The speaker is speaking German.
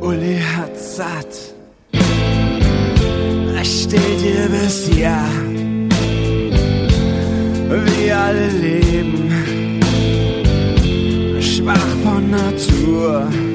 Uli hat satt. Es steht ihr bis ja, wie alle leben, schwach von Natur.